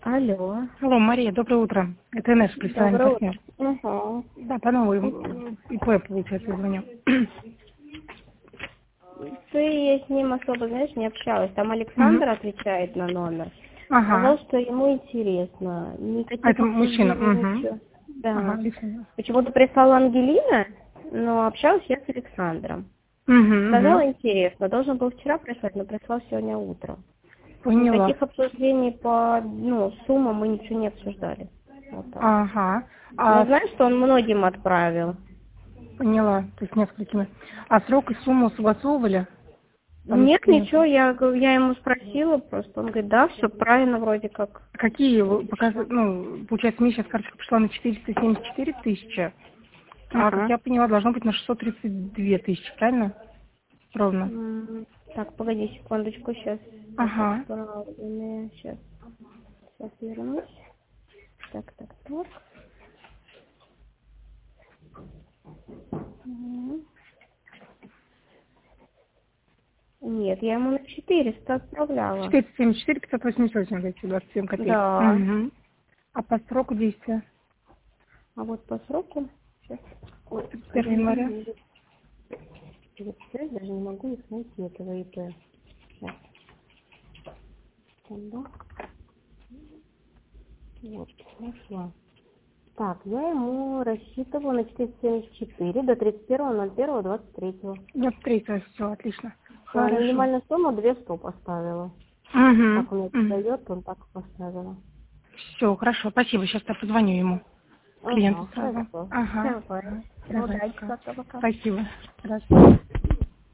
Алло. Алло, Мария, доброе утро. Это наш представленный Доброе партнер. утро. Угу. Да, по новой ИП, получается, звоню. Я с ним особо, знаешь, не общалась. Там Александр отвечает на номер. Ага. Сказал, что ему интересно. А Никаких это мужчина. обсуждений, Угу. ничего. Ага, Да. Александр. Почему-то прислала Ангелина, но общалась я с Александром. Сказал, Угу. интересно. Должен был вчера прислать, но прислал сегодня утром. Поняла. Никаких обсуждений по суммам мы ничего не обсуждали. Вот так. Ага. Ну, знаешь, что он многим отправил? Поняла. То есть несколькими. А срок и сумму согласовывали? Там с Нет, ничего, клиентом? я ему спросила просто, он говорит, да, все правильно вроде как. Какие ну, получается, мне сейчас карточка пришла на 474 тысячи, а, как Ага. я поняла, должно быть на 632 тысячи, правильно? Ровно. Так, погоди секундочку, сейчас. Ага. Сейчас вернусь. Так. Мгм. Нет, я ему на 400 отправляла. 474, 588, говорите, 27 копеек. Да. Угу. А по сроку действия? А вот по сроку, сейчас. Ой, 1 января. я даже не могу их найти, этого ИП. Сейчас. Да. Вот, нашла. Так, я ему рассчитывала на 474 до 31.01.23. 23, все, отлично. Да, Хорошо. минимальную сумму 200 поставила. Угу. Как он это дает, он так поставила. Все, хорошо, спасибо. Сейчас я позвоню ему, клиенту Ага, сразу. хорошо. Ага. Давай. Давай, Удачи, пока. пока-пока. Спасибо. Хорошо.